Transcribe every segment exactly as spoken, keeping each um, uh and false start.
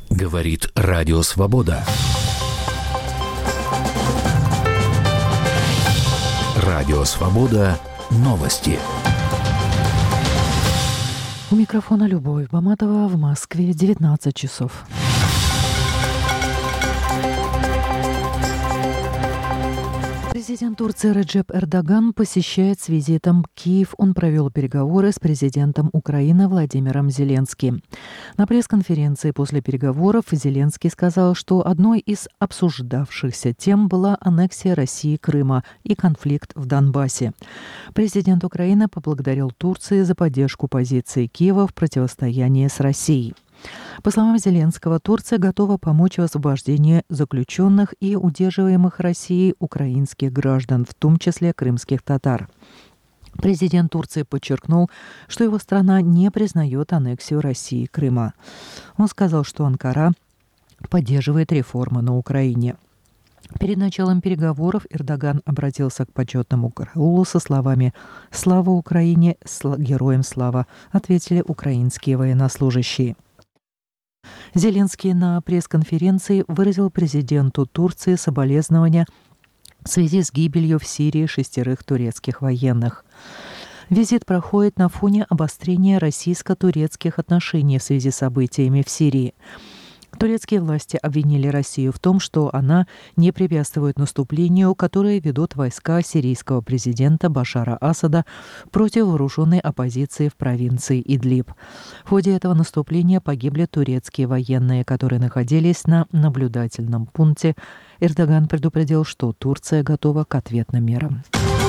Говорит Радио Свобода. Радио Свобода. Новости. У микрофона Любовь Баматова. В Москве девятнадцать часов. Президент Турции Реджеп Эрдоган посещает с визитом Киев. Он провел переговоры с президентом Украины Владимиром Зеленским. На пресс-конференции после переговоров Зеленский сказал, что одной из обсуждавшихся тем была аннексия России Крыма и конфликт в Донбассе. Президент Украины поблагодарил Турцию за поддержку позиции Киева в противостоянии с Россией. По словам Зеленского, Турция готова помочь в освобождении заключенных и удерживаемых Россией украинских граждан, в том числе крымских татар. Президент Турции подчеркнул, что его страна не признает аннексию России Крыма. Он сказал, что Анкара поддерживает реформы на Украине. Перед началом переговоров Эрдоган обратился к почетному караулу со словами «Слава Украине! Героям слава!» ответили украинские военнослужащие. Зеленский на пресс-конференции выразил президенту Турции соболезнования в связи с гибелью в Сирии шестерых турецких военных. Визит проходит на фоне обострения российско-турецких отношений в связи с событиями в Сирии. Турецкие власти обвинили Россию в том, что она не препятствует наступлению, которое ведут войска сирийского президента Башара Асада против вооруженной оппозиции в провинции Идлиб. В ходе этого наступления погибли турецкие военные, которые находились на наблюдательном пункте. Эрдоган предупредил, что Турция готова к ответным мерам.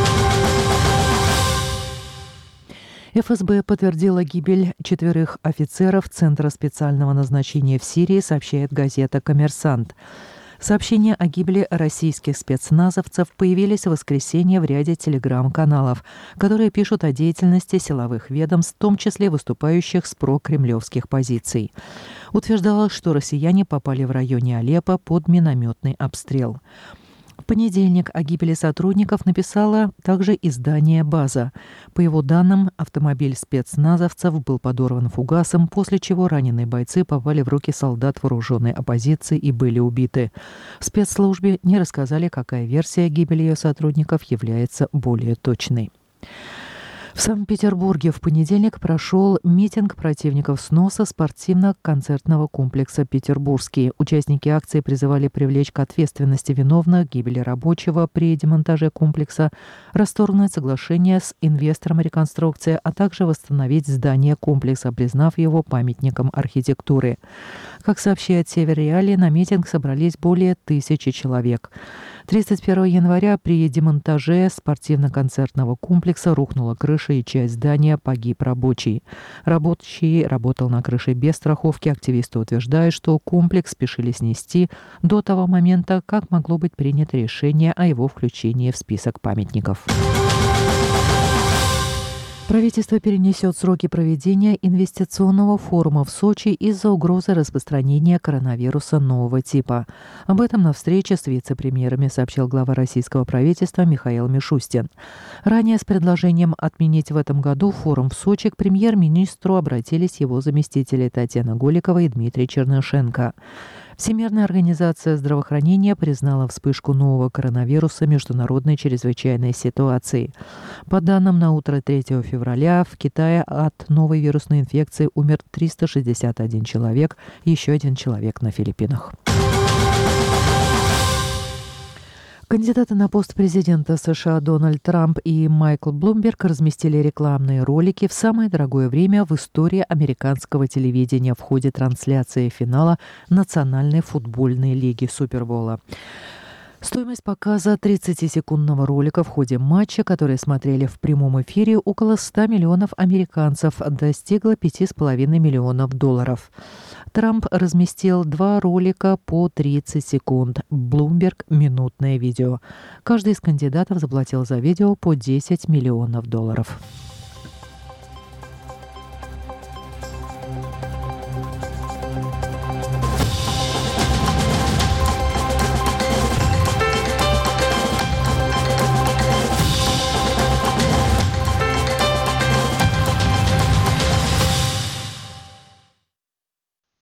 эф эс бэ подтвердила гибель четверых офицеров Центра специального назначения в Сирии, сообщает газета «Коммерсант». Сообщения о гибели российских спецназовцев появились в воскресенье в ряде телеграм-каналов, которые пишут о деятельности силовых ведомств, в том числе выступающих с прокремлевских позиций. Утверждалось, что россияне попали в районе Алеппо под минометный обстрел. В понедельник о гибели сотрудников написало также издание «База». По его данным, автомобиль спецназовцев был подорван фугасом, после чего раненые бойцы попали в руки солдат вооруженной оппозиции и были убиты. В спецслужбе не рассказали, какая версия гибели ее сотрудников является более точной. В Санкт-Петербурге в понедельник прошел митинг противников сноса спортивно-концертного комплекса «Петербургский». Участники акции призывали привлечь к ответственности виновных в гибели рабочего при демонтаже комплекса, расторгнуть соглашение с инвестором реконструкции, а также восстановить здание комплекса, признав его памятником архитектуры. Как сообщает Север Реалии, на митинг собрались более тысячи человек. тридцать первого января при демонтаже спортивно-концертного комплекса рухнула крыша и часть здания, погиб рабочий. Рабочий работал на крыше без страховки. Активисты утверждают, что комплекс спешили снести до того момента, как могло быть принято решение о его включении в список памятников. Правительство перенесет сроки проведения инвестиционного форума в Сочи из-за угрозы распространения коронавируса нового типа. Об этом на встрече с вице-премьерами сообщил глава российского правительства Михаил Мишустин. Ранее с предложением отменить в этом году форум в Сочи к премьер-министру обратились его заместители Татьяна Голикова и Дмитрий Чернышенко. Всемирная организация здравоохранения признала вспышку нового коронавируса международной чрезвычайной ситуацией. По данным на утро третьего февраля в Китае от новой вирусной инфекции умер триста шестьдесят один человек, еще один человек на Филиппинах. Кандидаты на пост президента США Дональд Трамп и Майкл Блумберг разместили рекламные ролики в самое дорогое время в истории американского телевидения в ходе трансляции финала Национальной футбольной лиги Супербола. Стоимость показа тридцатисекундного ролика в ходе матча, который смотрели в прямом эфире около ста миллионов американцев, достигла пяти с половиной миллионов долларов. Трамп разместил два ролика по тридцать секунд, Блумберг – минутное видео. Каждый из кандидатов заплатил за видео по десять миллионов долларов.